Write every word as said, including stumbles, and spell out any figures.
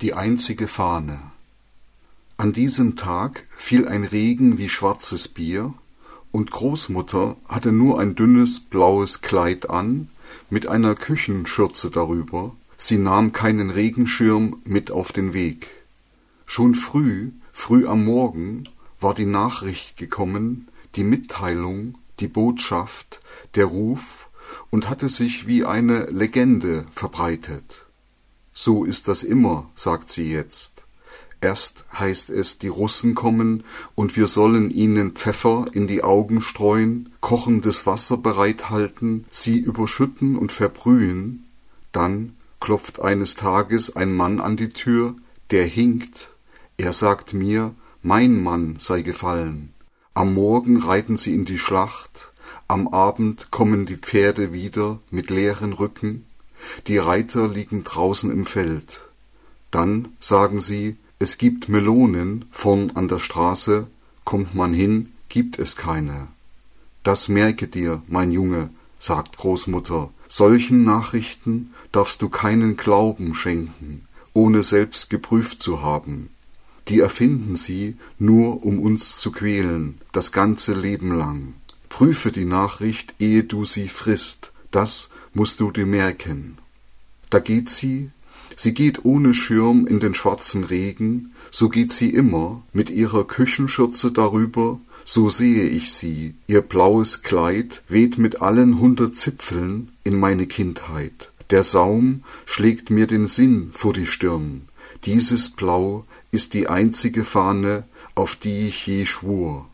Die einzige Fahne. An diesem Tag fiel ein Regen wie schwarzes Bier, und Großmutter hatte nur ein dünnes blaues Kleid an, mit einer Küchenschürze darüber. Sie nahm keinen Regenschirm mit auf den Weg. Schon früh, früh am Morgen war die Nachricht gekommen, die Mitteilung, die Botschaft, der Ruf, und hatte sich wie eine Legende verbreitet. So ist das immer, sagt sie jetzt. Erst heißt es, die Russen kommen und wir sollen ihnen Pfeffer in die Augen streuen, kochendes Wasser bereithalten, sie überschütten und verbrühen. Dann klopft eines Tages ein Mann an die Tür, der hinkt. Er sagt mir, mein Mann sei gefallen. Am Morgen reiten sie in die Schlacht, am Abend kommen die Pferde wieder mit leeren Rücken. Die Reiter liegen draußen im Feld. Dann sagen sie, es gibt Melonen vorn an der Straße, kommt man hin, gibt es keine. Das merke dir, mein Junge, sagt Großmutter, solchen Nachrichten darfst du keinen Glauben schenken, ohne selbst geprüft zu haben. Die erfinden sie nur, um uns zu quälen, das ganze Leben lang. Prüfe die Nachricht, ehe du sie frisst, das musst du dir merken. Da geht sie, sie geht ohne Schirm in den schwarzen Regen, so geht sie immer, mit ihrer Küchenschürze darüber, so sehe ich sie, ihr blaues Kleid weht mit allen hundert Zipfeln in meine Kindheit. Der Saum schlägt mir den Sinn vor die Stirn, dieses Blau ist die einzige Fahne, auf die ich je schwur.